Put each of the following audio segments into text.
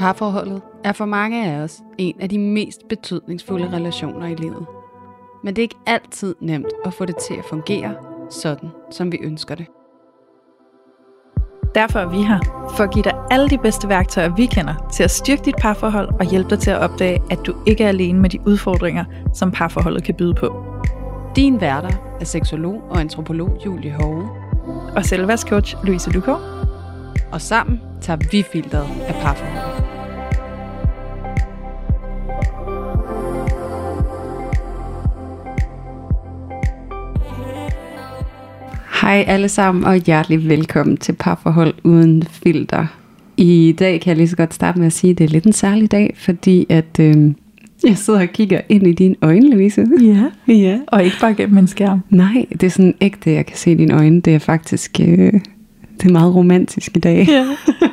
Parforholdet er for mange af os en af de mest betydningsfulde relationer i livet. Men det er ikke altid nemt at få det til at fungere sådan, som vi ønsker det. Derfor er vi her, for at give dig alle de bedste værktøjer, vi kender, til at styrke dit parforhold og hjælpe dig til at opdage, at du ikke er alene med de udfordringer, som parforholdet kan byde på. Din værter er seksolog og antropolog Julie Hove og selvværdscoach Louise Lukov. Og sammen tager vi filteret af parforholdet. Hej alle sammen, og hjertelig velkommen til Parforhold uden filter. I dag kan jeg lige så godt starte med at sige, at det er lidt en særlig dag, fordi at jeg sidder og kigger ind i dine øjne, Louise. Ja. Og ikke bare gennem en skærm. Nej, det er sådan ægte, jeg kan se dine øjne. Det er faktisk det er meget romantisk i dag. Ja.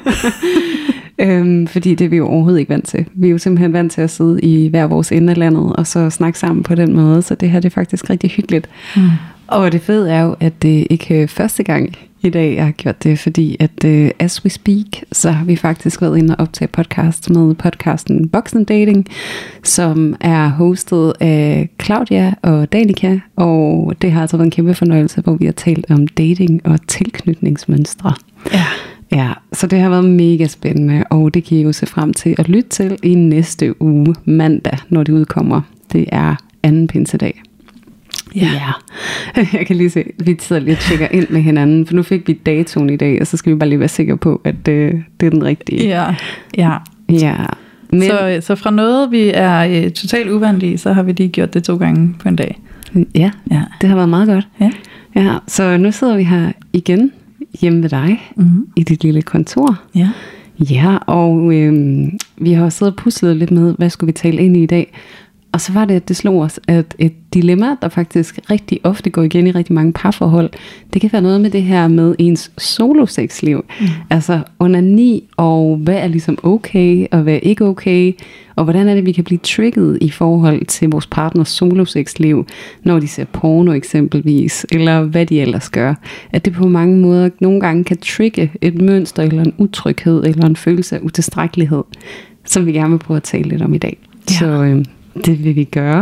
Fordi det er vi jo overhovedet ikke vant til. Vi er jo simpelthen vant til at sidde i hver vores ende af landet, og så snakke sammen på den måde. Så det her det er faktisk rigtig hyggeligt. Og det fede er jo, at det ikke er første gang i dag, jeg har gjort det, fordi at as we speak, så har vi faktisk været inde og optage podcast med podcasten Voksendating, som er hostet af Claudia og Danica, og det har altså været en kæmpe fornøjelse, hvor vi har talt om dating og tilknytningsmønstre. Ja, så det har været mega spændende, og det kan I jo se frem til at lytte til i næste uge, mandag, når det udkommer. Det er anden pinsedag. Ja. Jeg kan lige se, vi sidder lige og tjekker ind med hinanden, for nu fik vi datoen i dag, og så skal vi bare lige være sikre på, at det er den rigtige. Ja. Men, så fra noget, vi er totalt uvant i, så har vi lige gjort det 2 gange på en dag. Ja, det har været meget godt. Ja, så nu sidder vi her igen hjemme ved dig, i dit lille kontor. Ja, og vi har siddet og puslet lidt med, hvad skulle vi tale ind i dag. Og så var det, at det slog os, at et dilemma, der faktisk rigtig ofte går igen i rigtig mange parforhold, det kan være noget med det her med ens solosexliv. Altså onani, og hvad er ligesom okay, og hvad er ikke okay, og hvordan er det, vi kan blive trigget i forhold til vores partners solosexliv, når de ser porno eksempelvis, eller hvad de ellers gør. At det på mange måder nogle gange kan trigge et mønster, eller en utryghed, eller en følelse af utilstrækkelighed, som vi gerne vil prøve at tale lidt om i dag. Så det vil vi gøre.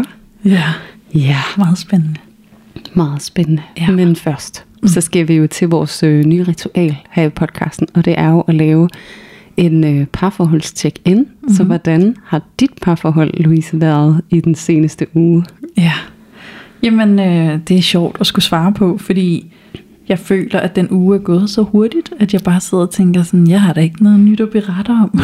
Ja. Meget spændende. Meget spændende. Ja. Men først, så skal vi jo til vores nye ritual her i podcasten, og det er jo at lave en parforholdscheck-in. Så hvordan har dit parforhold, Louise, været i den seneste uge? Ja. Jamen, det er sjovt at skulle svare på, fordi jeg føler, at den uge er gået så hurtigt, at jeg bare sidder og tænker sådan, jeg har da ikke noget nyt at berette om.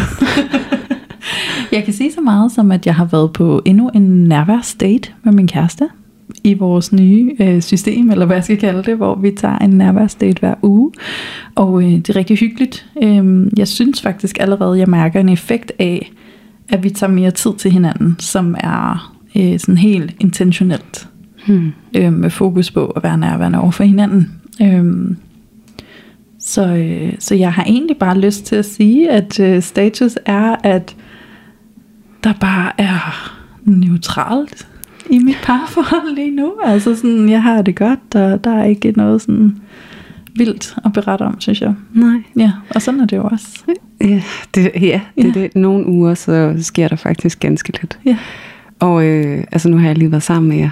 Jeg kan sige så meget som, at jeg har været på endnu en nærværsdate med min kæreste i vores nye system, eller hvad jeg skal kalde det, hvor vi tager en nærværsdate hver uge. Og det er rigtig hyggeligt. Jeg synes faktisk allerede, jeg mærker en effekt af, at vi tager mere tid til hinanden, som er sådan helt intentionelt. Med fokus på at være nærværende over for hinanden. Så jeg har egentlig bare lyst til at sige, at status er, at der bare er neutralt i mit parforhold lige nu. Altså sådan, jeg har det godt, og der er ikke noget sådan vildt at berette om, synes jeg. Nej. Ja, og sådan er det jo også. Det er det. Nogle uger, så sker der faktisk ganske lidt. Ja. Og altså nu har jeg lige været sammen med jer.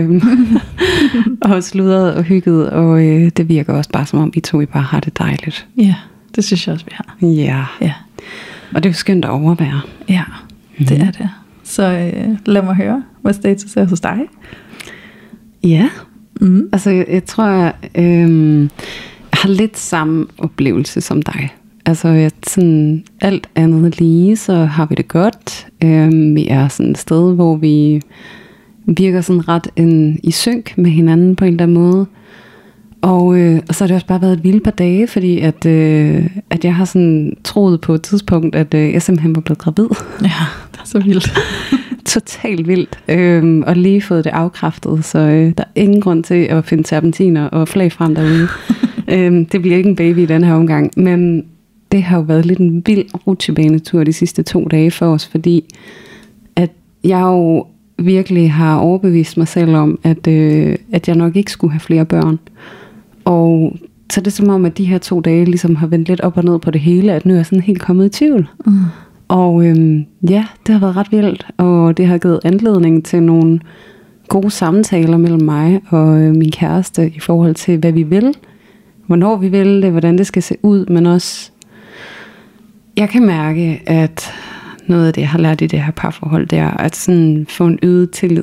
Og sludret og hygget, og det virker også bare som om, I to bare har det dejligt. Ja, det synes jeg også, vi har. Ja. Og det er jo skønt at overvære. Ja. Det er det. Så lad mig høre, hvad status er hos dig. Ja, altså jeg tror, jeg har lidt samme oplevelse som dig. Altså sådan alt andet lige, så har vi det godt. Vi er sådan et sted, hvor vi virker sådan ret i synk med hinanden på en eller anden måde. Og så har det også bare været et vildt par dage, fordi at jeg har sådan troet på et tidspunkt, at jeg simpelthen var blevet gravid. Ja, det er så vildt. Totalt vildt. Og lige fået det afkræftet, så der er ingen grund til at finde terpentiner og flag frem derude. Det bliver ikke en baby i den her omgang, men det har jo været lidt en vild rutsjebanetur de sidste 2 dage for os, fordi at jeg jo virkelig har overbevist mig selv om, at jeg nok ikke skulle have flere børn. Og så er det som om, at de her 2 dage ligesom har vendt lidt op og ned på det hele, at nu er jeg sådan helt kommet i tvivl. Og ja, det har været ret vildt, og det har givet anledning til nogle gode samtaler mellem mig og min kæreste i forhold til, hvad vi vil, hvornår vi vil det, hvordan det skal se ud, men også, jeg kan mærke, at noget af det, jeg har lært i det her parforhold, det er at sådan få en øget tillid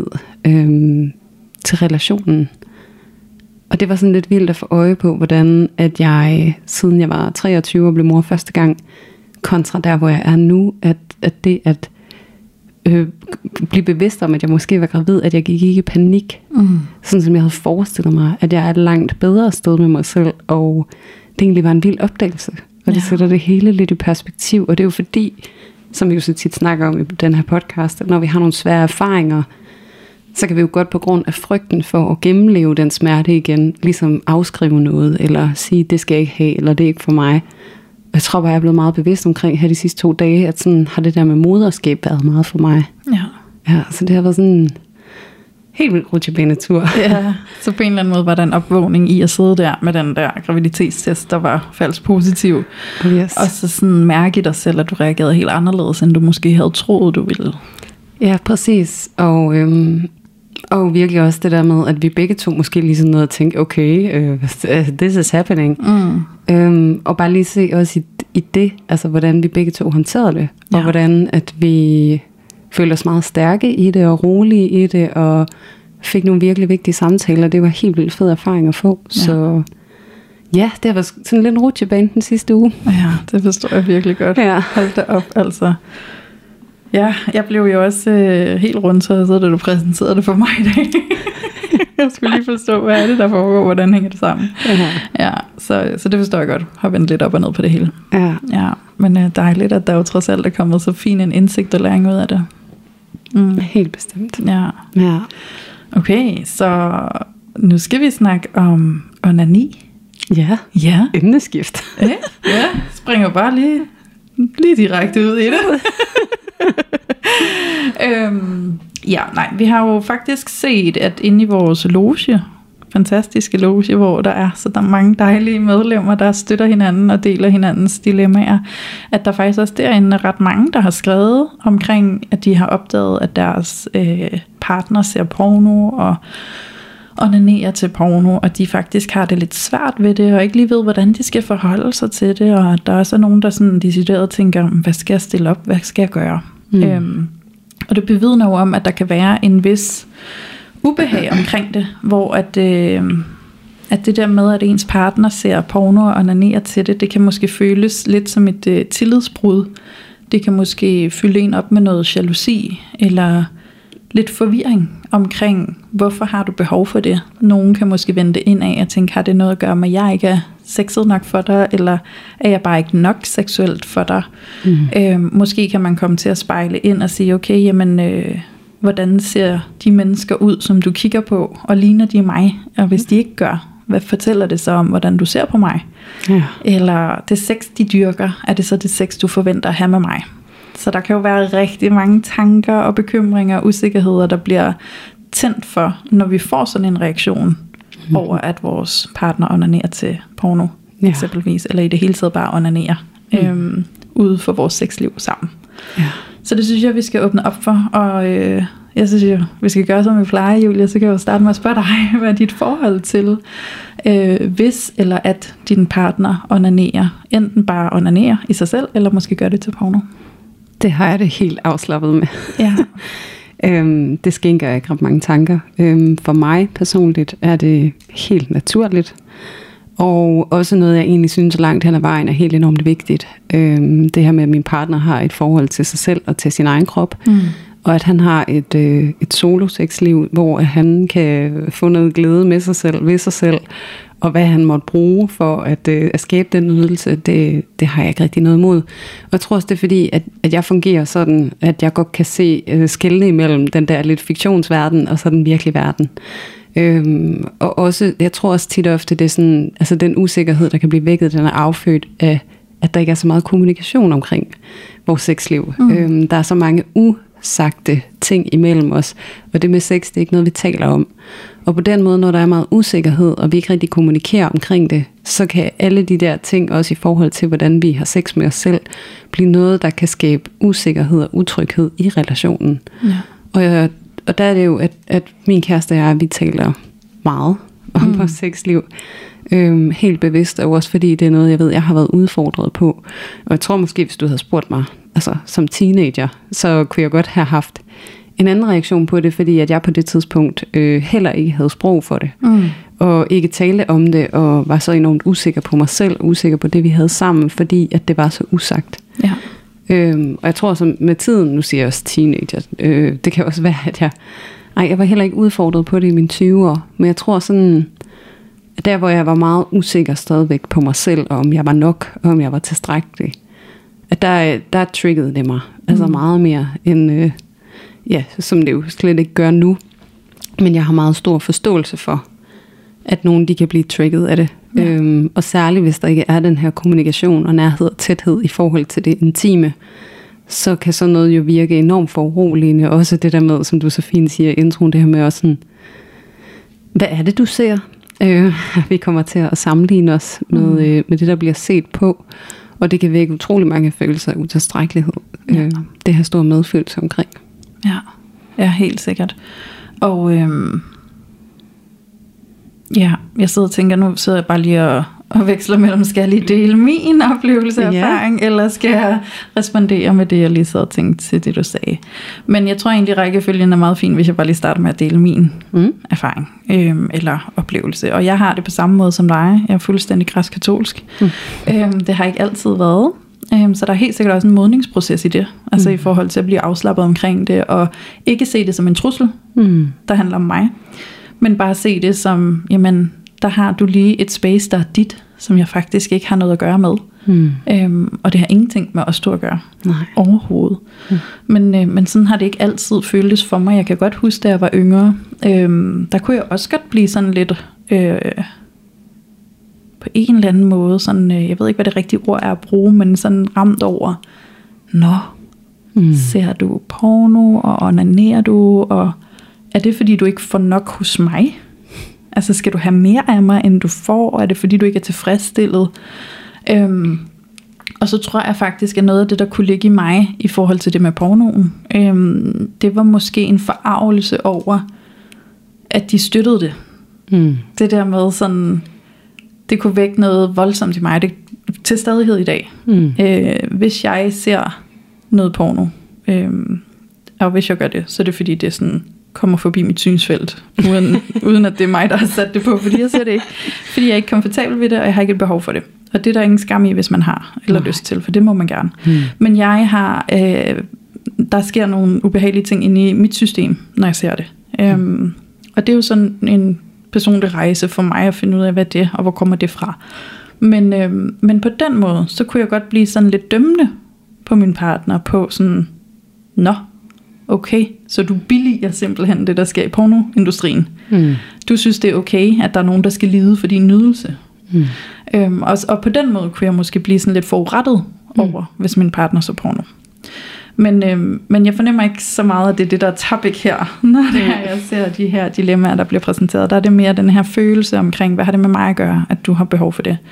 til relationen. Og det var sådan lidt vildt at få øje på, hvordan at jeg, siden jeg var 23 og blev mor første gang, kontra der, hvor jeg er nu, at det at blive bevidst om, at jeg måske var gravid, at jeg gik ikke i panik, sådan som jeg havde forestillet mig, at jeg er et langt bedre sted med mig selv, og det egentlig var en vild opdagelse, og det sætter det hele lidt i perspektiv, og det er jo fordi, som vi jo så tit snakker om i den her podcast, at når vi har nogle svære erfaringer, så kan vi jo godt på grund af frygten for at gennemleve den smerte igen, ligesom afskrive noget, eller sige, det skal jeg ikke have, eller det er ikke for mig. Jeg tror bare, jeg er blevet meget bevidst omkring her de sidste 2 dage, at sådan har det der med moderskab været meget for mig. Ja, så det har været sådan en helt vildt rutsjebanetur. Ja, så på en eller anden måde var der en opvågning i at sidde der med den der graviditetstest, der var falsk positiv. Yes. Og så sådan mærke dig selv, at du reagerede helt anderledes, end du måske havde troet, du ville. Ja, præcis. Og virkelig også det der med, at vi begge to måske lige sådan noget at tænke, okay, this is happening. Og bare lige se også i det, altså hvordan vi begge to håndterede det, og hvordan at vi følte os meget stærke i det, og rolige i det, og fik nogle virkelig vigtige samtaler. Det var helt vildt fed erfaring at få. Ja. Så ja, det har været sådan lidt en rutsjebane den sidste uge. Ja, det forstår jeg virkelig godt. Ja. Hold da op, altså. Ja, jeg blev jo også helt rundt, så da du præsenterede det for mig i dag. Jeg skulle lige forstå, hvad er det, der foregår, hvordan hænger det sammen. Ja, så det forstår jeg godt. Har vendt lidt op og ned på det hele. Ja, men dejligt, at der jo trods alt er kommet så fin en indsigt og læring ud af det. Helt bestemt. Ja. Okay, så nu skal vi snakke om onani. Ja. Emneskift. Ja, springer bare lige direkte ud i det. Vi har jo faktisk set, at inde i vores loge, fantastiske loge, hvor der er mange dejlige medlemmer, der støtter hinanden og deler hinandens dilemmaer, at der faktisk også derinde er ret mange, der har skrevet omkring, at de har opdaget, at deres partner ser porno og onanerer til porno, og de faktisk har det lidt svært ved det, og ikke lige ved, hvordan de skal forholde sig til det, og der er også nogen, der sådan decideret tænker, hvad skal jeg stille op, hvad skal jeg gøre? Og det bevidner jo om, at der kan være en vis ubehag omkring det, hvor at det der med, at ens partner ser porno og onanerer til det, det kan måske føles lidt som et tillidsbrud. Det kan måske fylde en op med noget jalousi, eller lidt forvirring omkring, hvorfor har du behov for det? Nogen kan måske vende det ind af og tænke, har det noget at gøre med, at jeg ikke er sexet nok for dig, eller er jeg bare ikke nok seksuelt for dig? Måske kan man komme til at spejle ind og sige, okay, jamen, hvordan ser de mennesker ud, som du kigger på, og ligner de mig? Og hvis de ikke gør, hvad fortæller det så om, hvordan du ser på mig? Ja. Eller det sex, de dyrker, er det så det sex, du forventer at have med mig? Så der kan jo være rigtig mange tanker og bekymringer og usikkerheder, der bliver tændt for, når vi får sådan en reaktion over, at vores partner onanerer til porno, eksempelvis, eller i det hele taget bare onanerer ude for vores sexliv sammen. Ja. Så det synes jeg, vi skal åbne op for, og jeg synes jo, vi skal gøre som vi plejer, Julia, så kan jeg jo starte med at spørge dig, hvad er dit forhold til, hvis eller at din partner onanerer, enten bare onanerer i sig selv, eller måske gør det til porno? Det har jeg det helt afslappet med. Ja. Det skænker jeg ikke ret mange tanker. For mig personligt er det helt naturligt. Og også noget, jeg egentlig synes langt hen ad vejen er helt enormt vigtigt. Det her med, at min partner har et forhold til sig selv og til sin egen krop. Og at han har et solo-sexliv, hvor han kan få noget glæde med sig selv, ved sig selv. Og hvad han måtte bruge for at skabe den nydelse, det har jeg ikke rigtig noget imod. Og jeg tror også, det er fordi, at jeg fungerer sådan, at jeg godt kan se skelne imellem den der lidt fiktionsverden og så den virkelige verden. Og også, jeg tror også tit og ofte, det er sådan, altså den usikkerhed, der kan blive vækket, den er affødt af, at der ikke er så meget kommunikation omkring vores sexliv. Der er så mange usagte ting imellem os. Og det med sex, det er ikke noget, vi taler om. Og på den måde, når der er meget usikkerhed, og vi ikke rigtig kommunikerer omkring det, så kan alle de der ting, også i forhold til, hvordan vi har sex med os selv, blive noget, der kan skabe usikkerhed og utryghed i relationen. Ja. Og der er det jo, at min kæreste og jeg, vi taler meget om vores sexliv. Helt bevidst, og også fordi det er noget, jeg ved, jeg har været udfordret på. Og jeg tror måske, hvis du havde spurgt mig, altså som teenager, så kunne jeg godt have haft en anden reaktion på det, fordi at jeg på det tidspunkt heller ikke havde sprog for det. Og ikke talte om det, og var så enormt usikker på mig selv, usikker på det, vi havde sammen, fordi at det var så usagt. Ja. Og jeg tror så med tiden, nu siger jeg også teenager, det kan også være, at jeg var heller ikke udfordret på det i mine 20'ere, men jeg tror sådan, der hvor jeg var meget usikker stadigvæk på mig selv, og om jeg var nok, og om jeg var tilstrækkelig, at der triggede det mig, altså meget mere end, som det jo slet ikke gør nu, men jeg har meget stor forståelse for, at nogen de kan blive trigget af det. Ja. Og særligt hvis der ikke er den her kommunikation og nærhed og tæthed i forhold til det intime, så kan sådan noget jo virke enormt foruroligende. Også det der med, som du så fint siger i introen, det her med også sådan, hvad er det du ser? Vi kommer til at sammenligne os med det der bliver set på, og det kan vække utrolig mange følelser af utilstrækkelighed. Det har stor medfølelse omkring. Ja, helt sikkert. Og jeg sidder og tænker, nu sidder jeg bare lige og veksler mellem, skal jeg lige dele min oplevelse og erfaring, eller skal jeg respondere med det, jeg lige sad og tænkte til det, du sagde. Men jeg tror egentlig, rækkefølgen er meget fin, hvis jeg bare lige starter med at dele min erfaring eller oplevelse. Og jeg har det på samme måde som dig. Jeg er fuldstændig græsk-katolsk. Det har ikke altid været. Så der er helt sikkert også en modningsproces i det, altså i forhold til at blive afslappet omkring det, og ikke se det som en trussel, der handler om mig, men bare se det som, jamen, der har du lige et space, der er dit, som jeg faktisk ikke har noget at gøre med. Og det har ingenting med os to at gøre. Nej. Overhovedet. Men sådan har det ikke altid føltes for mig. Jeg kan godt huske, da jeg var yngre, der kunne jeg også godt blive sådan lidt på en eller anden måde, sådan, jeg ved ikke, hvad det rigtige ord er at bruge, men sådan ramt over, ser du porno, og onanerer du, og er det fordi du ikke får nok hos mig? Altså skal du have mere af mig, end du får? Er det fordi du ikke er tilfredsstillet? Og så tror jeg faktisk, at noget af det, der kunne ligge i mig, i forhold til det med pornoen, det var måske en forargelse over, at de støttede det. Det der med sådan, det kunne vække noget voldsomt i mig, det, til stadighed i dag. Hvis jeg ser noget porno, og hvis jeg gør det, så er det fordi det sådan kommer forbi mit synsfelt, uden at det er mig, der har sat det på, fordi jeg ser det ikke. Fordi jeg er ikke komfortabel ved det, og jeg har ikke et behov for det. Og det er der ingen skam i, hvis man har, eller lyst til, for det må man gerne. Men jeg har, der sker nogle ubehagelige ting inde i mit system, når jeg ser det. Og det er jo sådan en personlig rejse for mig at finde ud af, hvad det er, og hvor kommer det fra. Men på den måde, så kunne jeg godt blive sådan lidt dømmende på min partner, på sådan, okay, så du billiger simpelthen det, der sker i pornoindustrien. Du synes, det er okay, at der er nogen, der skal lide for din nydelse. Og på den måde kunne jeg måske blive sådan lidt forurettet over, hvis min partner så porno. Men jeg fornemmer ikke så meget, at det er det, der er topic her, når jeg ser de her dilemmaer, der bliver præsenteret. Der er det mere den her følelse omkring, hvad har det med mig at gøre, at du har behov for det.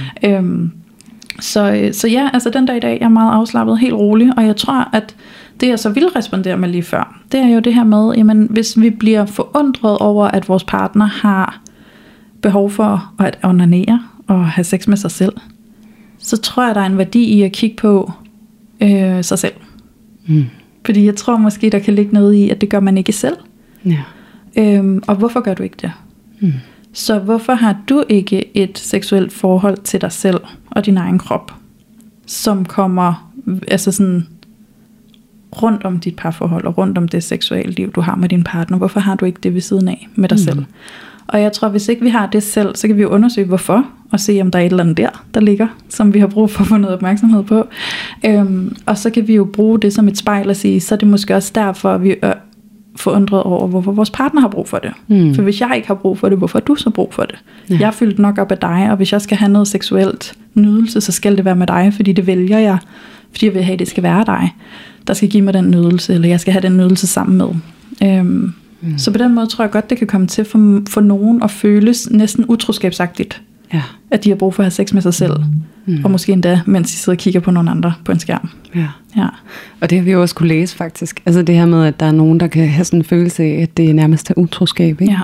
Så ja, altså den dag i dag, jeg er meget afslappet, helt rolig, og jeg tror, at det jeg så vil respondere med lige før, det er jo det her med, jamen hvis vi bliver forundret over, at vores partner har behov for at onanere og have sex med sig selv, så tror jeg, der er en værdi i at kigge på sig selv. Fordi jeg tror måske, der kan ligge noget i, at det gør man ikke selv. Og hvorfor gør du ikke det? Så hvorfor har du ikke et seksuelt forhold til dig selv og din egen krop, som kommer altså sådan rundt om dit parforhold og rundt om det seksuelle liv, du har med din partner? Hvorfor har du ikke det ved siden af med dig selv? Og jeg tror, hvis ikke vi har det selv, så kan vi jo undersøge hvorfor, og se om der er et eller andet der ligger, som vi har brug for at få noget opmærksomhed på. Og så kan vi jo bruge det som et spejl og sige, så er det måske også derfor, at vi er forundret over, hvorfor vores partner har brug for det. For hvis jeg ikke har brug for det, hvorfor har du så brug for det? Jeg er fyldt nok op af dig, og hvis jeg skal have noget seksuelt nydelse, så skal det være med dig, fordi det vælger jeg, fordi jeg vil have, at det skal være dig. der skal give mig den nydelse, eller jeg skal have den nydelse sammen med. Så på den måde tror jeg godt, det kan komme til for nogen at føles næsten utroskabsagtigt. Ja. At de har brug for at have sex med sig selv. Og måske endda, mens de sidder og kigger på nogle andre på en skærm. Ja. Og det har vi jo også kunne læse faktisk. Altså det her med, at der er nogen, der kan have sådan en følelse af, at det er nærmest er utroskab. Ikke?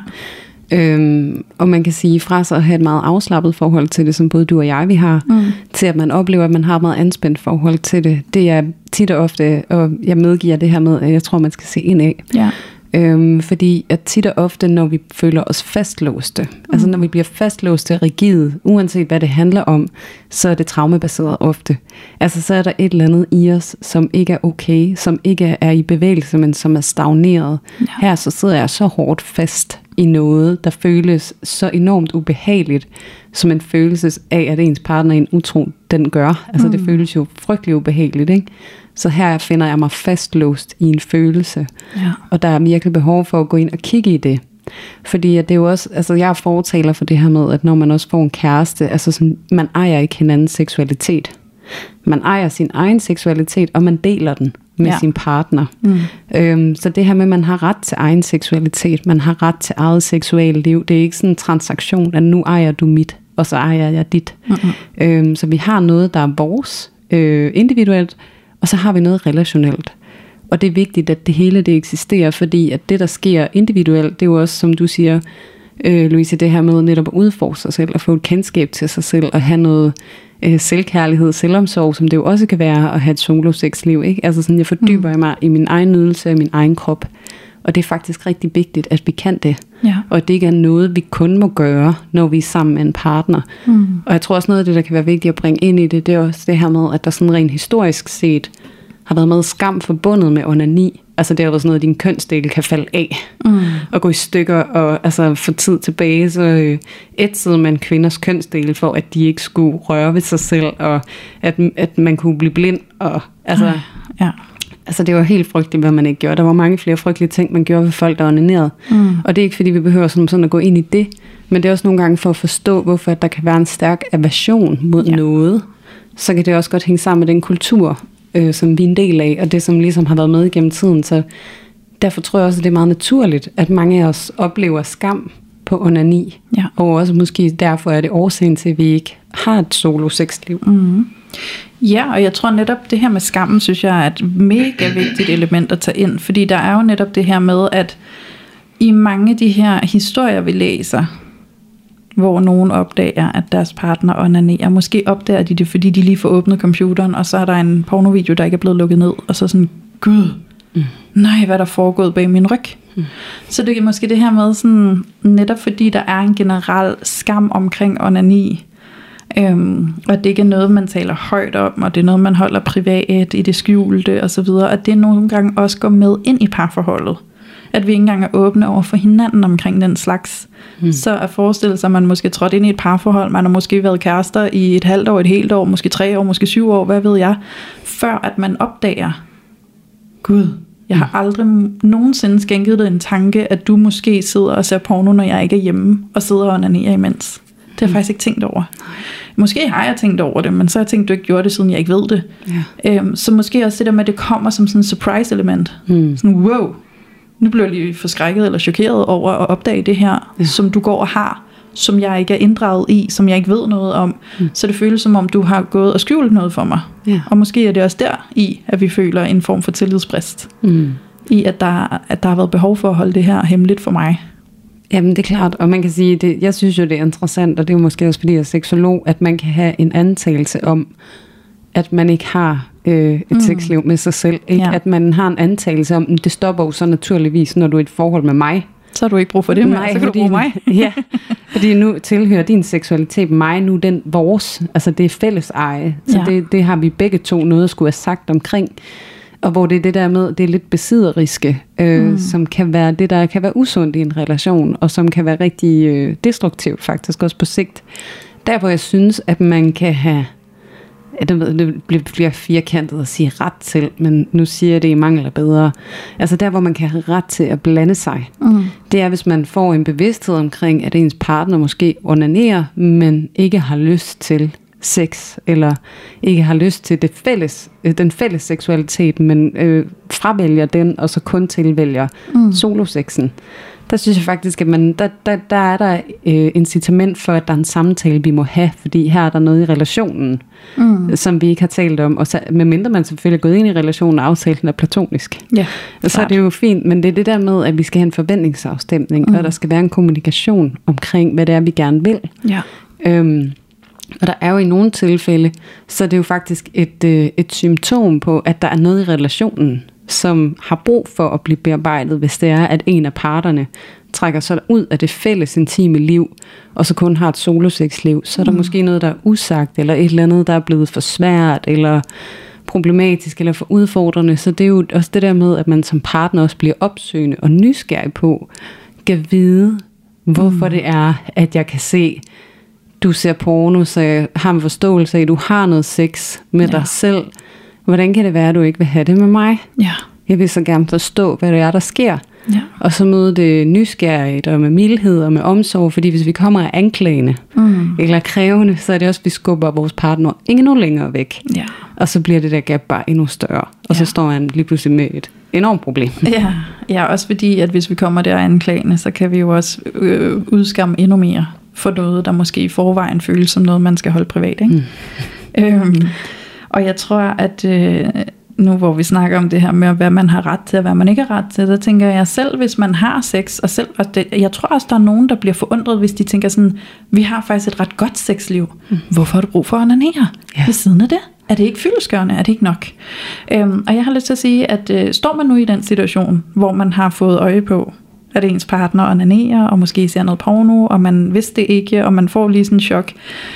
Ja. Og man kan sige, fra så at have et meget afslappet forhold til det, som både du og jeg vi har, til at man oplever, at man har et meget anspændt forhold til det. Det er tit og ofte, og jeg medgiver det her med, at jeg tror, man skal se indad. Ja. Fordi at tit og ofte, når vi føler os fastlåste, altså når vi bliver fastlåste og rigide, uanset hvad det handler om, så er det traumebaseret ofte. Altså så er der et eller andet i os, som ikke er okay, som ikke er i bevægelse, men som er stagneret. Ja. Her så sidder jeg så hårdt fast i noget, der føles så enormt ubehageligt, som en følelse af, at ens partner er en utro, den gør. Altså det føles jo frygtelig ubehageligt, ikke? Så her finder jeg mig fastlåst i en følelse. Ja. Og der er virkelig behov for at gå ind og kigge i det. Fordi at det er jo også, altså jeg er fortaler for det her med, at når man også får en kæreste, altså sådan, man ejer ikke hinandens seksualitet. Man ejer sin egen seksualitet, og man deler den med sin partner. Så det her med, at man har ret til egen seksualitet, man har ret til eget seksuelt liv, det er ikke sådan en transaktion, at nu ejer du mit, og så ejer jeg dit. Så vi har noget, der er vores individuelt, og så har vi noget relationelt. Og det er vigtigt, at det hele det eksisterer, fordi at det, der sker individuelt, det er jo også, som du siger, Louise, det her med netop at udforske sig selv, og få et kendskab til sig selv, og have noget selvkærlighed, selvomsorg, som det jo også kan være at have et solo-sexliv, ikke? Altså sådan, jeg fordyber mig i min egen nydelse af min egen krop. Og det er faktisk rigtig vigtigt, at vi kan det. Ja. Og at det ikke er noget, vi kun må gøre, når vi er sammen med en partner. Og jeg tror også noget af det, der kan være vigtigt at bringe ind i det, det er også det her med, at der sådan rent historisk set har været meget skam forbundet med onani. Altså det har været sådan noget, at din kønsdel kan falde af og gå i stykker og altså få tid tilbage. Så ætsede man kvinders kønsdel for, at de ikke skulle røre ved sig selv, og at man kunne blive blind. Og altså... Altså det var helt frygteligt, hvad man ikke gjorde. Der var mange flere frygtelige ting, man gjorde ved folk, der onanerede. Og det er ikke fordi, vi behøver sådan at gå ind i det. Men det er også nogle gange for at forstå, hvorfor der kan være en stærk aversion mod noget. Så kan det også godt hænge sammen med den kultur, som vi er en del af, og det som ligesom har været med igennem tiden. Så derfor tror jeg også, at det er meget naturligt, at mange af os oplever skam på onani. Ja. Og også måske derfor er det årsagen til, at vi ikke har et solo-sexliv. Ja, og jeg tror netop, det her med skammen, synes jeg er et mega vigtigt element at tage ind. Fordi der er jo netop det her med, at i mange af de her historier, vi læser, hvor nogen opdager, at deres partner onanerer, måske opdager de det, fordi de lige får åbnet computeren, og så er der en pornovideo, der ikke er blevet lukket ned, og så sådan, gud, nej, hvad der er foregået bag min ryg. Så det er måske det her med, sådan, netop fordi der er en generel skam omkring onani, og det ikke er noget, man taler højt om, og det er noget, man holder privat i det skjulte og så videre, og det nogle gange også går med ind i parforholdet. At vi ikke engang er åbne over for hinanden omkring den slags. Så at forestille sig, at man måske trådt ind i et parforhold, man har måske været kærester i et halvt år, et helt år, måske 3 år, måske 7 år, hvad ved jeg, før at man opdager, gud, jeg har aldrig nogensinde skænket dig en tanke, at du måske sidder og ser porno, når jeg ikke er hjemme, og sidder og onanerer imens. Det har jeg faktisk ikke tænkt over. Måske har jeg tænkt over det, men så har jeg tænkt, at du ikke gjorde det, siden jeg ikke ved det. Ja. Så måske også det der med, at det kommer som sådan en surprise element. Sådan, wow, nu bliver jeg lige forskrækket eller chokeret over at opdage det her, som du går og har, som jeg ikke er inddraget i, som jeg ikke ved noget om. Så det føles som om, du har gået og skjult noget for mig. Ja. Og måske er det også der i, at vi føler en form for tillidsbrist. I at der har været behov for at holde det her hemmeligt for mig. Jamen det er klart, og man kan sige, det, jeg synes jo det er interessant, og det er måske også fordi jeg er seksolog, at man kan have en antagelse om, at man ikke har et sexliv med sig selv. Ikke? Ja. At man har en antagelse om, at det stopper jo så naturligvis, når du er i et forhold med mig. Så har du ikke brug for det, nej, så kan du bruge mig. Ja, fordi nu tilhører din seksualitet mig, nu den vores, altså det er fælles eje. Så det har vi begge to noget at skulle have sagt omkring. Og hvor det er det der med, det er lidt besidderiske, som kan være det, der kan være usundt i en relation, og som kan være rigtig destruktivt faktisk også på sigt. Der hvor jeg synes, at man kan have, det bliver firkantet at sige ret til, men nu siger jeg det i mangel af bedre. Altså der hvor man kan have ret til at blande sig, det er hvis man får en bevidsthed omkring, at ens partner måske onanerer, men ikke har lyst til sex, eller ikke har lyst til den fælles seksualitet, men fravælger den, og så kun tilvælger solosexen. Der synes jeg faktisk, at der er der incitament for, at der er en samtale, vi må have, fordi her er der noget i relationen, som vi ikke har talt om, og så, medmindre man selvfølgelig er gået ind i relationen, og aftalen er platonisk. Ja, så er det jo fint, men det er det der med, at vi skal have en forventningsafstemning, og der skal være en kommunikation omkring, hvad det er, vi gerne vil. Ja. Og der er jo i nogle tilfælde, så er det jo faktisk et symptom på, at der er noget i relationen, som har brug for at blive bearbejdet, hvis det er, at en af parterne trækker sig ud af det fælles intime liv, og så kun har et solosexliv. Så er der måske noget, der er usagt, eller et eller andet, der er blevet for svært, eller problematisk, eller for udfordrende. Så det er jo også det der med, at man som partner også bliver opsøgende og nysgerrig på, kan vide, hvorfor det er, at jeg kan se, du ser porno, så jeg har en forståelse af, at du har noget sex med dig selv. Hvordan kan det være, at du ikke vil have det med mig? Ja. Jeg vil så gerne forstå, hvad det er, der sker. Ja. Og så møde det nysgerrigt og med mildhed og med omsorg, fordi hvis vi kommer af anklagende eller krævende, så er det også, at vi skubber vores partner endnu længere væk. Ja. Og så bliver det der gap bare endnu større. Og så står man lige pludselig med et enormt problem. Ja, også fordi, at hvis vi kommer der anklagende, så kan vi jo også udskamme endnu mere for noget, der måske i forvejen føles som noget, man skal holde privat. Ikke? Og jeg tror, at nu hvor vi snakker om det her med, hvad man har ret til og hvad man ikke har ret til, der tænker jeg selv, hvis man har sex, og jeg tror også, der er nogen, der bliver forundret, hvis de tænker sådan, vi har faktisk et ret godt sexliv. Hvorfor har du brug for at onanere ved siden af det? Er det ikke fyldestgørende? Er det ikke nok? Og jeg har lyst til at sige, at står man nu i den situation, hvor man har fået øje på, at ens partner onanerer, og måske ser noget porno, og man vidste det ikke, og man får lige sådan en chok.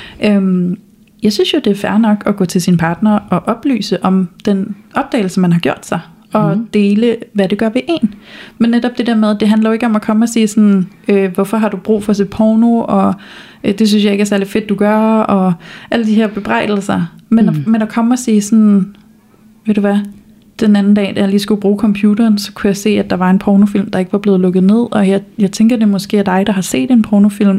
Jeg synes jo, det er fair nok at gå til sin partner og oplyse om den opdagelse, man har gjort sig, og dele, hvad det gør ved en. Men netop det der med, det handler jo ikke om at komme og sige sådan, hvorfor har du brug for at se porno, og det synes jeg ikke er særlig fedt, du gør, og alle de her bebrejdelser. Men at komme og sige sådan, ved du hvad, den anden dag, da jeg lige skulle bruge computeren, så kunne jeg se, at der var en pornofilm, der ikke var blevet lukket ned, og jeg tænker, det måske er dig, der har set en pornofilm.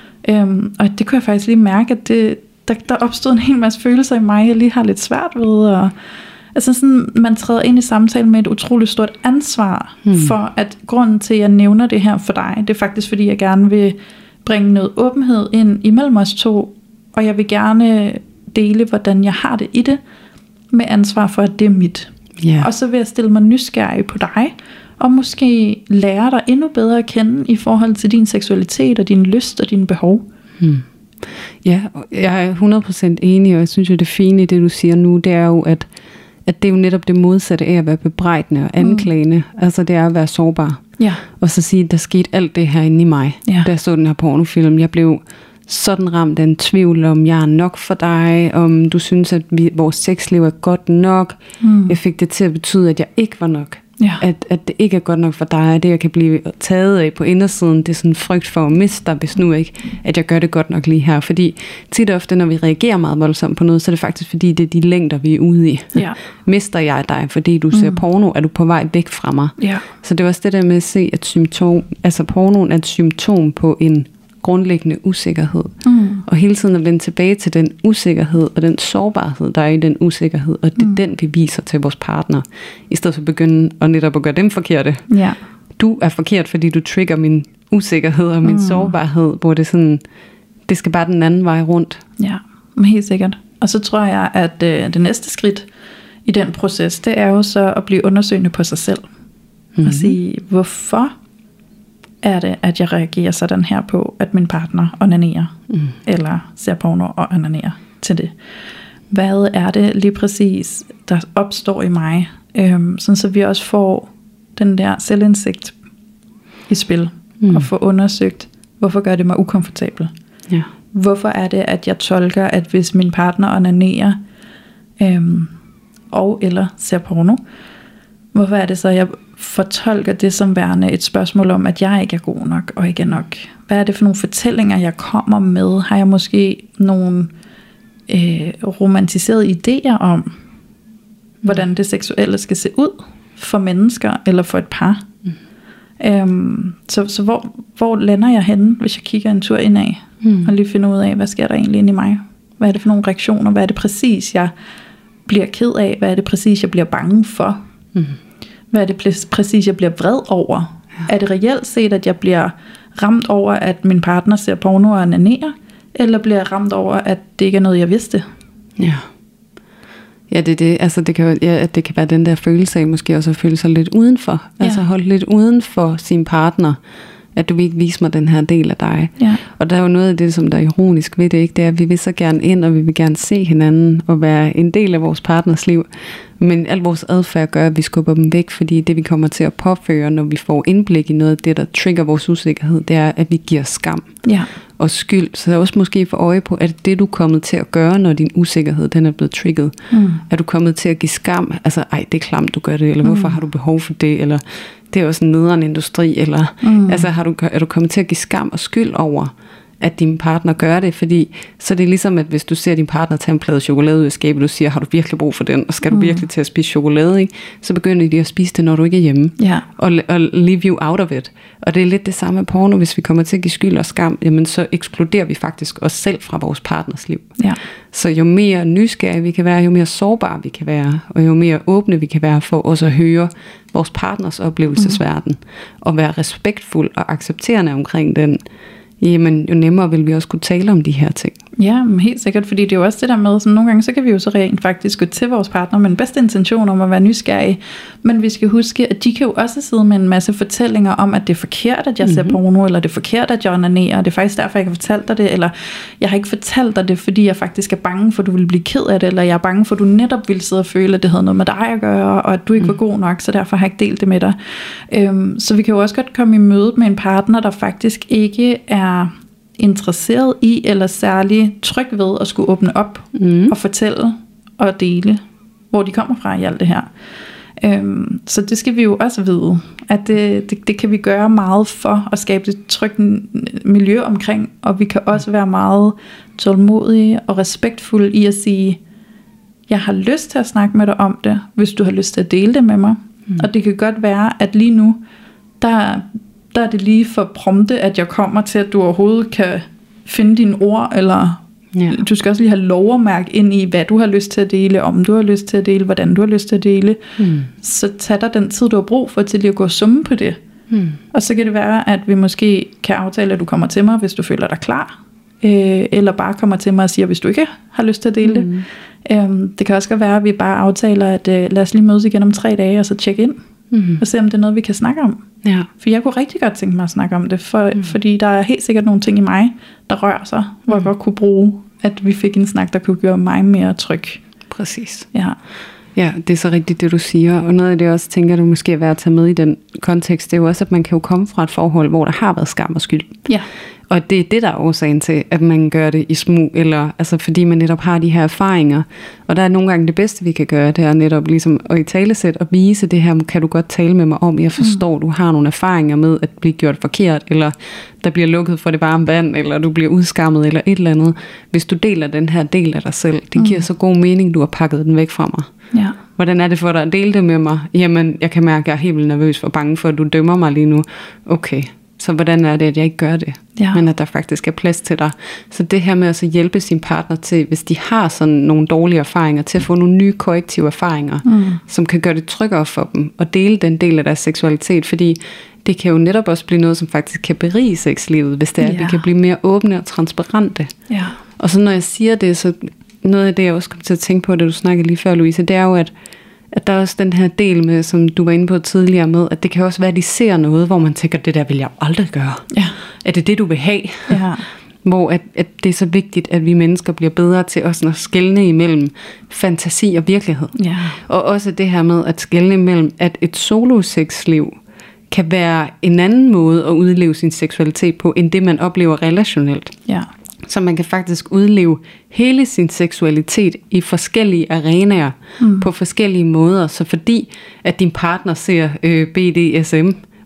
Og det kunne jeg faktisk lige mærke, at der opstod en hel masse følelser i mig, jeg lige har lidt svært ved, og altså sådan, man træder ind i samtalen med et utroligt stort ansvar for, at grunden til, at jeg nævner det her for dig, det er faktisk, fordi jeg gerne vil bringe noget åbenhed ind imellem os to, og jeg vil gerne dele, hvordan jeg har det i det, med ansvar for, at det er mit. Yeah. Og så vil jeg stille mig nysgerrig på dig, og måske lære dig endnu bedre at kende i forhold til din seksualitet, og din lyst og dine behov. Ja, jeg er 100% enig, og jeg synes jo, det fine i det, du siger nu, det er jo, at det er jo netop det modsatte af at være bebrejdende og anklagende. Altså det er at være sårbar. Ja. Og så sige, der skete alt det her inde i mig, da jeg så den her pornofilm. Jeg blev sådan ramt af en tvivl om, jeg er nok for dig, om du synes, at vores sexliv er godt nok. Jeg fik det til at betyde, at jeg ikke var nok. Ja. At det ikke er godt nok for dig, at det jeg kan blive taget af på indersiden, det er sådan en frygt for at miste dig, hvis nu ikke, at jeg gør det godt nok lige her. Fordi tit og ofte, når vi reagerer meget voldsomt på noget, så er det faktisk fordi, det er de længder, vi er ude i. Ja. Mister jeg dig, fordi du ser porno, er du på vej væk fra mig. Ja. Så det er også det der med at se, at pornoen er et symptom på en grundlæggende usikkerhed. Og hele tiden at vende tilbage til den usikkerhed og den sårbarhed, der er i den usikkerhed, og det er den, vi viser til vores partner, i stedet for at begynde at netop at gøre dem forkerte. Ja. Du er forkert, fordi du trigger min usikkerhed og min sårbarhed, hvor det sådan, det skal bare den anden vej rundt. Ja, helt sikkert. Og så tror jeg, at det næste skridt i den proces, det er jo så at blive undersøgende på sig selv. Og sige, hvorfor er det, at jeg reagerer sådan her på, at min partner onanerer, eller ser porno og onanerer til det. Hvad er det lige præcis, der opstår i mig, sådan så vi også får den der selvindsigt i spil, og får undersøgt, hvorfor gør det mig ukomfortabel? Ja. Hvorfor er det, at jeg tolker, at hvis min partner onanerer, og eller ser porno, hvorfor er det så, at jeg fortolker det som værende et spørgsmål om, at jeg ikke er god nok og ikke er nok? Hvad er det for nogle fortællinger, jeg kommer med? Har jeg måske nogle romantiserede idéer om, hvordan det seksuelle skal se ud for mennesker eller for et par? Så hvor lander jeg henne, hvis jeg kigger en tur indad og lige finder ud af, hvad sker der egentlig inde i mig? Hvad er det for nogle reaktioner? Hvad er det præcis, jeg bliver ked af? Hvad er det præcis, jeg bliver bange for? Hvad er det præcis, jeg bliver vred over? Ja. Er det reelt set, at jeg bliver ramt over, at min partner ser porno og onanerer? Eller bliver jeg ramt over, at det ikke er noget, jeg vidste? Ja. Ja, det er det. Altså, det kan være den der følelse af, måske også at føle sig lidt udenfor. Ja. Altså holde lidt uden for sin partner. At du vil ikke vise mig den her del af dig. Ja. Og der er jo noget af det, som der er ironisk ved det, ikke? Det er, at vi vil så gerne ind, og vi vil gerne se hinanden, og være en del af vores partners liv. Men al vores adfærd gør, at vi skubber dem væk, fordi det, vi kommer til at påføre, når vi får indblik i noget af det, der trigger vores usikkerhed, det er, at vi giver skam og skyld. Så der er også måske for øje på, at det, du er kommet til at gøre, når din usikkerhed, den er blevet trigget, er du kommet til at give skam. Altså, ej, det er klamt, du gør det, eller hvorfor har du behov for det, eller det er også en nederen industri, eller altså, er du kommet til at give skam og skyld over, at din partner gør det, fordi så er det ligesom, at hvis du ser din partner tage en plade chokolade ud af skabet, og du siger, har du virkelig brug for den, og skal du virkelig til at spise chokolade, ikke? Så begynder de at spise det, når du ikke er hjemme, og leave you out of it. Og det er lidt det samme med porno, hvis vi kommer til at give skyld og skam, jamen så ekskluderer vi faktisk os selv fra vores partners liv. Ja. Så jo mere nysgerrige vi kan være, jo mere sårbare vi kan være, og jo mere åbne vi kan være for også at høre vores partners oplevelsesverden, og være respektfuld og accepterende omkring den, jamen jo nemmere vil vi også kunne tale om de her ting. Ja, men helt sikkert, fordi det er jo også det der med, sådan nogle gange, så kan vi jo så rent faktisk gå til vores partner med den bedste intention om at være nysgerrige, men vi skal huske, at de kan jo også sidde med en masse fortællinger om, at det er forkert, at jeg ser porno, eller det er forkert, at jeg onanerer, og det er faktisk derfor, jeg ikke har fortalt dig det, eller jeg har ikke fortalt dig det, fordi jeg faktisk er bange for, at du vil blive ked af det, eller jeg er bange for, at du netop ville sidde og føle, at det havde noget med dig at gøre, og at du ikke var god nok, så derfor har jeg ikke delt det med dig. Så vi kan jo også godt komme i møde med en partner, der faktisk ikke er interesseret i eller særlig tryg ved at skulle åbne op og fortælle og dele, hvor de kommer fra i alt det her. Så det skal vi jo også vide, at det kan vi gøre meget for at skabe et trygt miljø omkring, og vi kan også være meget tålmodige og respektfulde i at sige, jeg har lyst til at snakke med dig om det, hvis du har lyst til at dele det med mig. Og det kan godt være, at lige nu, der er det lige for prompte, at jeg kommer til, at du overhovedet kan finde dine ord, eller du skal også lige have lov at mærke ind i, hvad du har lyst til at dele, om du har lyst til at dele, hvordan du har lyst til at dele. Så tag dig den tid, du har brug for, til lige at gå og summe på det. Og så kan det være, at vi måske kan aftale, at du kommer til mig, hvis du føler dig klar, eller bare kommer til mig og siger, hvis du ikke har lyst til at dele det. Det kan også godt være, at vi bare aftaler, at lad os lige mødes igen om 3 dage, og så tjek ind, og se om det er noget, vi kan snakke om. Ja. For jeg kunne rigtig godt tænke mig at snakke om det, fordi der er helt sikkert nogle ting i mig, der rører sig, hvor jeg godt kunne bruge, at vi fik en snak, der kunne gøre mig mere tryg. Præcis. Ja, det er så rigtigt, det du siger. Og noget af det også, tænker du måske er værd at tage med i den kontekst, det er jo også, at man kan jo komme fra et forhold, hvor der har været skam og skyld. Ja. Og det er det, der er årsagen til, at man gør det i smug, eller altså fordi man netop har de her erfaringer. Og der er nogle gange det bedste, vi kan gøre, det er netop ligesom at italesætte og vise det her, kan du godt tale med mig om, jeg forstår, du har nogle erfaringer med at blive gjort forkert, eller der bliver lukket for det varme vand, eller du bliver udskammet, eller et eller andet. Hvis du deler den her del af dig selv, det giver så god mening, du har pakket den væk fra mig. Ja. Hvordan er det for dig at dele det med mig? Jamen, jeg kan mærke, at jeg er helt vildt nervøs og bange for, at du dømmer mig lige nu. Okay. Så hvordan er det, at jeg ikke gør det? Ja. Men at der faktisk er plads til dig. Så det her med at så hjælpe sin partner til, hvis de har sådan nogle dårlige erfaringer, til at få nogle nye korrektive erfaringer, som kan gøre det tryggere for dem, og dele den del af deres seksualitet, fordi det kan jo netop også blive noget, som faktisk kan berige sexlivet, hvis det er, at vi kan blive mere åbne og transparente. Ja. Og så når jeg siger det, så noget af det, jeg også kom til at tænke på, da du snakkede lige før, Louise, det er jo, at der er også den her del med, som du var inde på tidligere med, at det kan også være, at de ser noget, hvor man tænker, det der vil jeg aldrig gøre. Ja. Er det det, du vil have? Ja. Hvor at det er så vigtigt, at vi mennesker bliver bedre til også at skelne imellem fantasi og virkelighed. Ja. Og også det her med at skelne imellem, at et solosexliv kan være en anden måde at udleve sin seksualitet på, end det man oplever relationelt. Ja. Så man kan faktisk udleve hele sin seksualitet i forskellige arenaer, på forskellige måder. Så fordi at din partner ser BDSM,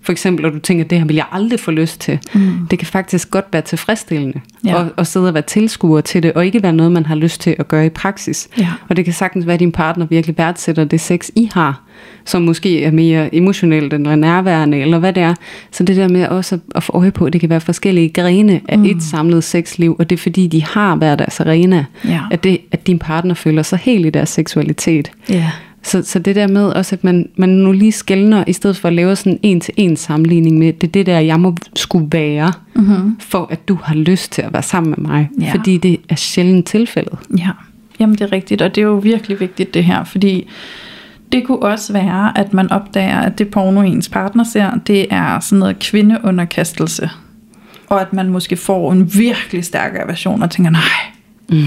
for eksempel, og du tænker, det her vil jeg aldrig få lyst til. Det kan faktisk godt være tilfredsstillende at sidde og være tilskuer til det, og ikke være noget, man har lyst til at gøre i praksis. Og det kan sagtens være, at din partner virkelig værdsætter det sex, I har, som måske er mere emotionelt eller nærværende, eller hvad det er. Så det der med også at få øje på, at det kan være forskellige grene af et samlet sexliv, og det er fordi, de har hver deres arena, at din partner føler sig helt i deres seksualitet. Så det der med også, at man nu lige skelner, i stedet for at lave sådan en til en sammenligning med, det der, jeg må skulle være, for at du har lyst til at være sammen med mig. Fordi det er sjældent tilfældet. Ja, jamen det er rigtigt, og det er jo virkelig vigtigt det her, fordi det kunne også være, at man opdager, at det porno, ens partner ser, det er sådan noget kvindeunderkastelse. Og at man måske får en virkelig stærk aversion og tænker, nej,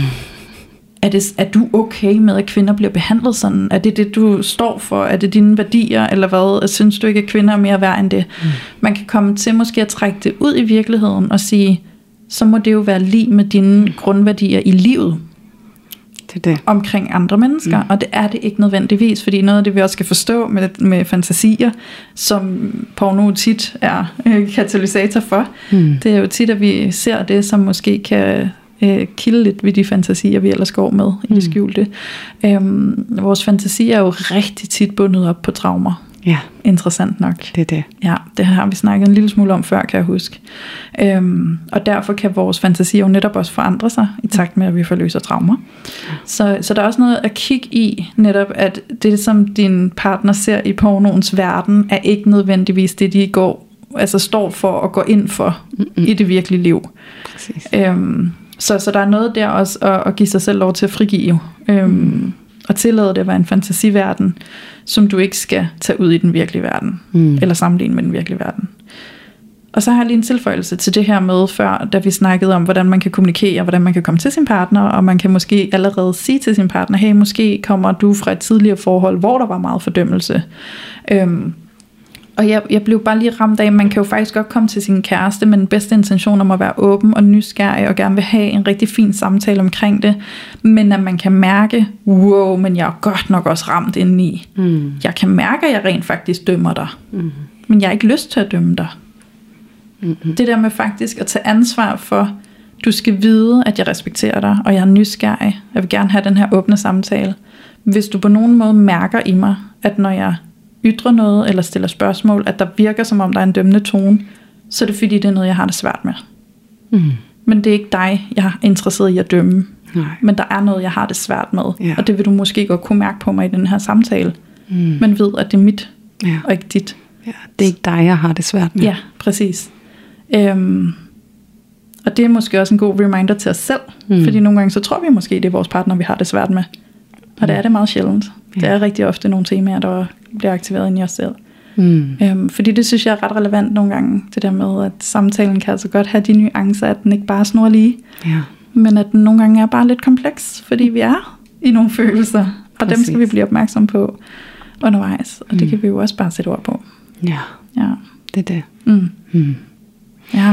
er du okay med, at kvinder bliver behandlet sådan? Er det det, du står for? Er det dine værdier, eller hvad? Synes du ikke, at kvinder er mere værd end det? Man kan komme til måske at trække det ud i virkeligheden og sige, så må det jo være lige med dine grundværdier i livet. Det. Omkring andre mennesker, og det er det ikke nødvendigvis, fordi noget af det, vi også skal forstå med fantasier, som porno tit er katalysator for, det er jo tit, at vi ser det, som måske kan kilde lidt ved de fantasier, vi ellers går med i det skjulte. Vores fantasier er jo rigtig tit bundet op på traumer. Ja. Interessant nok. Det er det. Ja, det har vi snakket en lille smule om før, kan jeg huske. Og derfor kan vores fantasier jo netop også forandre sig, i takt med, at vi forløser traumer. Så der er også noget at kigge i, netop at det, som din partner ser i pornoens verden, er ikke nødvendigvis det, de står for og går ind for i det virkelige liv. Præcis. Så der er noget der også at give sig selv lov til at frigive. Og tillade det at være en fantasiverden, som du ikke skal tage ud i den virkelige verden, eller sammenligne med den virkelige verden. Og så har jeg lige en tilføjelse til det her med før, da vi snakkede om, hvordan man kan kommunikere, hvordan man kan komme til sin partner, og man kan måske allerede sige til sin partner, hey, måske kommer du fra et tidligere forhold, hvor der var meget fordømmelse. Og jeg blev bare lige ramt af, at man kan jo faktisk godt komme til sin kæreste med den bedste intention om at være åben og nysgerrig og gerne vil have en rigtig fin samtale omkring det. Men at man kan mærke, wow, men jeg er godt nok også ramt indeni. Jeg kan mærke, at jeg rent faktisk dømmer dig. Men jeg har ikke lyst til at dømme dig. Det der med faktisk at tage ansvar for, du skal vide, at jeg respekterer dig, og jeg er nysgerrig. Jeg vil gerne have den her åbne samtale. Hvis du på nogen måde mærker i mig, at når jeg ytrer noget eller stiller spørgsmål, at der virker som om der er en dømmende tone, så er det fordi det er noget jeg har det svært med. Men det er ikke dig jeg er interesseret i at dømme. Nej. Men der er noget jeg har det svært med, og det vil du måske godt kunne mærke på mig i den her samtale, men ved at det er mit og ikke dit. Det er ikke dig jeg har det svært med. Ja, præcis. Og det er måske også en god reminder til os selv, fordi nogle gange så tror vi måske det er vores partner vi har det svært med, og det er det meget sjældent. Det er rigtig ofte nogle temaer der bliver aktiveret ind i os selv. Fordi det synes jeg er ret relevant nogle gange, det der med at samtalen kan altså godt have de nuancer, at den ikke bare er snorlige, men at den nogle gange er bare lidt kompleks, fordi vi er i nogle følelser, og dem skal vi blive opmærksom på undervejs, og det kan vi jo også bare sætte ord på. Ja, det er det. Ja.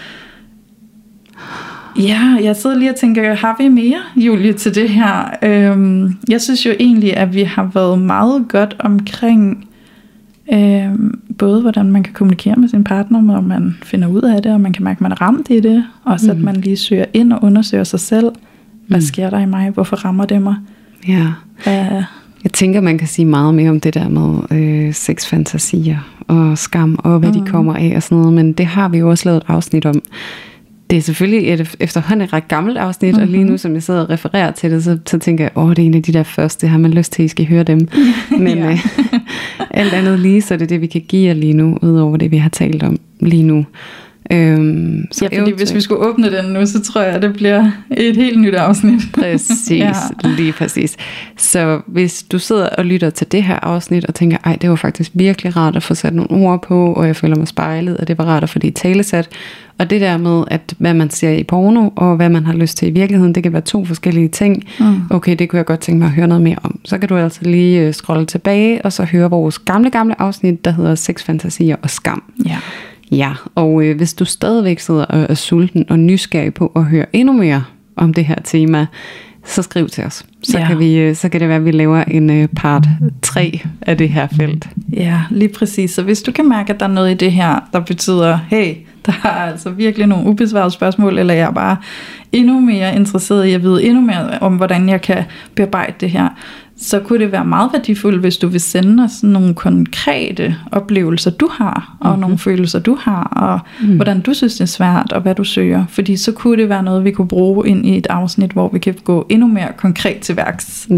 Ja, jeg sidder lige og tænker, har vi mere, Julie, til det her? Jeg synes jo egentlig, at vi har været meget godt omkring både hvordan man kan kommunikere med sin partner, når man finder ud af det, og man kan mærke, at man er ramt i det, og så at man lige søger ind og undersøger sig selv. Hvad sker der i mig? Hvorfor rammer det mig? Ja. Jeg tænker, man kan sige meget mere om det der med sexfantasier og skam, og hvad de kommer af og sådan noget, men det har vi jo også lavet et afsnit om. Det er selvfølgelig et efterhånden et ret gammelt afsnit, og lige nu, som jeg sidder og refererer til det, så tænker jeg, det er en af de der første, har man lyst til, at I skal høre dem. Men alt andet lige, så det er det, vi kan give jer lige nu, udover det, vi har talt om lige nu. Fordi hvis vi skulle åbne den nu, så tror jeg, at det bliver et helt nyt afsnit. Præcis, lige præcis. Så hvis du sidder og lytter til det her afsnit og tænker, det var faktisk virkelig rart at få sat nogle ord på, og jeg føler mig spejlet, og det var rart at få det talesat. Og det der med, at hvad man ser i porno, og hvad man har lyst til i virkeligheden, det kan være 2 forskellige ting. Okay, det kunne jeg godt tænke mig at høre noget mere om. Så kan du altså lige scrolle tilbage, og så høre vores gamle afsnit, der hedder Sexfantasier og skam. Ja, og hvis du stadigvæk sidder og er sulten og nysgerrig på at høre endnu mere om det her tema, så skriv til os. Så kan det være, at vi laver en part 3 af det her felt. Ja, lige præcis. Så hvis du kan mærke, at der er noget i det her, der betyder, hey, der er altså virkelig nogle ubesvarede spørgsmål, eller jeg er bare endnu mere interesseret i at vide endnu mere om, hvordan jeg kan bearbejde det her, så kunne det være meget værdifuldt, hvis du vil sende os nogle konkrete oplevelser, du har, og nogle følelser, du har, og hvordan du synes, det er svært, og hvad du søger. Fordi så kunne det være noget, vi kunne bruge ind i et afsnit, hvor vi kan gå endnu mere konkret til værks,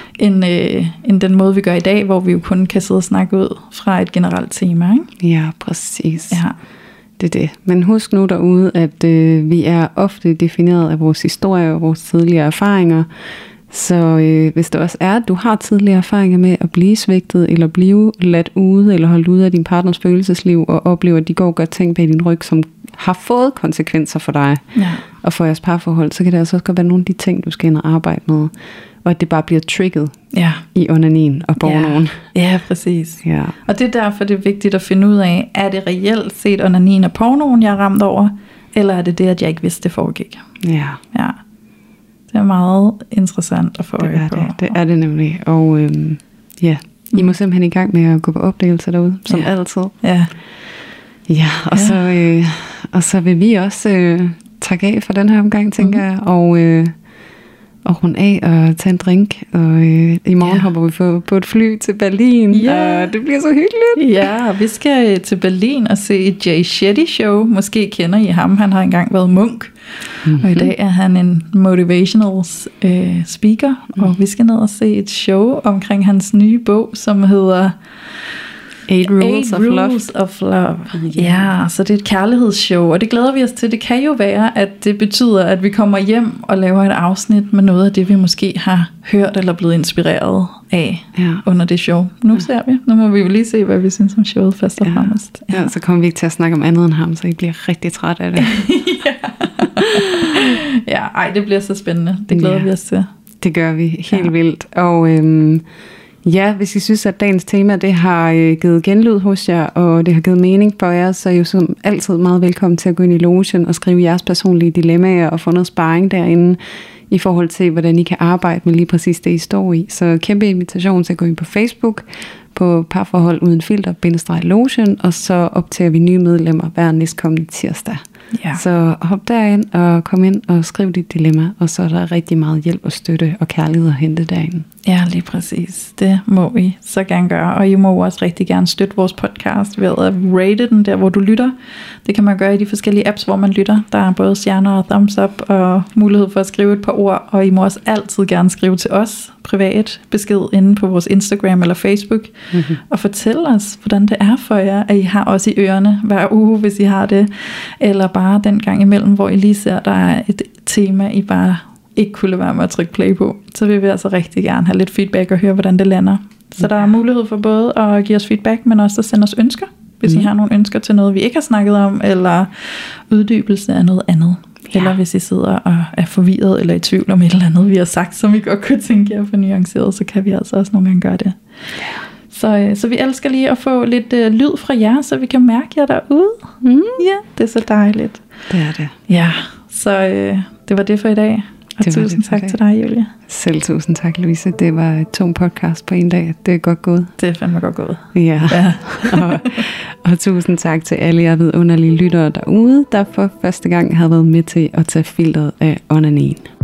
end den måde, vi gør i dag, hvor vi jo kun kan sidde og snakke ud fra et generelt tema. Ikke? Ja, præcis. Ja. Det er det. Men husk nu derude, at vi er ofte defineret af vores historie og vores tidligere erfaringer. Så hvis det også er, at du har tidligere erfaringer med at blive svigtet, eller blive ladt ude, eller holdt ude af din partners følelsesliv, og oplever, at de går og gør ting bag din ryg, som har fået konsekvenser for dig, og for jeres parforhold, så kan det altså også godt være nogle af de ting, du skal ind og arbejde med, og at det bare bliver trigget i onanien og pornoen. Ja, præcis. Ja. Og det er derfor, det er vigtigt at finde ud af, er det reelt set onanien og pornoen, jeg er ramt over, eller er det det, at jeg ikke vidste, det foregik? Ja. Det er meget interessant at få øje på. Det er det nemlig. Og I må simpelthen i gang med at gå på opdagelser derude, som altid. Ja, og så vil vi også takke af for den her omgang, tænker jeg, og runde af og tage en drink, og i morgen hopper vi på et fly til Berlin, og det bliver så hyggeligt. Ja, vi skal til Berlin og se et Jay Shetty show. Måske kender I ham, han har engang været munk, og i dag er han en motivational speaker, og vi skal ned og se et show omkring hans nye bog, som hedder 8 Rules of Love. Ja, så det er et kærlighedsshow, og det glæder vi os til. Det kan jo være, at det betyder, at vi kommer hjem og laver et afsnit med noget af det, vi måske har hørt eller blevet inspireret af under det show. Nu ser vi. Nu må vi jo lige se, hvad vi synes om showet først og fremmest. Ja, så kommer vi ikke til at snakke om andet end ham, så I bliver rigtig træt af det. Det bliver så spændende. Det glæder vi os til. Det gør vi helt vildt. Og hvis I synes, at dagens tema, det har givet genlyd hos jer, og det har givet mening for jer, så er I jo som altid meget velkommen til at gå ind i logen og skrive jeres personlige dilemmaer og få noget sparring derinde i forhold til, hvordan I kan arbejde med lige præcis det, I står i. Så kæmpe invitation til at gå ind på Facebook på Parforhold Uden Filter, logen, og så optager vi nye medlemmer hver næstkommende tirsdag. Ja. Så hop derind og kom ind og skriv dit dilemma, og så er der rigtig meget hjælp og støtte og kærlighed at hente derinde. Ja, lige præcis. Det må I så gerne gøre, og I må også rigtig gerne støtte vores podcast ved at rate den der, hvor du lytter. Det kan man gøre i de forskellige apps, hvor man lytter. Der er både stjerner og thumbs up og mulighed for at skrive et par ord, og I må også altid gerne skrive til os privat besked inde på vores Instagram eller Facebook, og fortælle os, hvordan det er for jer, at I har os i ørerne hver uge, hvis I har det, eller bare den gang imellem, hvor I lige ser, der er et tema, I bare ikke kunne lade være med at trykke play på. Så vil vi altså rigtig gerne have lidt feedback og høre, hvordan det lander. Så der er mulighed for både at give os feedback, men også at sende os ønsker, hvis I har nogle ønsker til noget, vi ikke har snakket om, eller uddybelse af noget andet. Ja. Eller hvis I sidder og er forvirret eller i tvivl om et eller andet, vi har sagt, som I godt kunne tænke jer for nuanceret, så kan vi altså også nogle gange gøre det. Ja. Så vi elsker lige at få lidt lyd fra jer, så vi kan mærke jer derude. Ja, det er så dejligt. Det er det. Ja, så det var det for i dag. Og tusind tak til dig, Julie. Selv tusind tak, Louise. Det var et tung podcast på en dag. Det er godt gået. Det er fandme godt gået. Ja. og tusind tak til alle jer vidunderlige lyttere derude, der for første gang har været med til at tage filteret af onanien.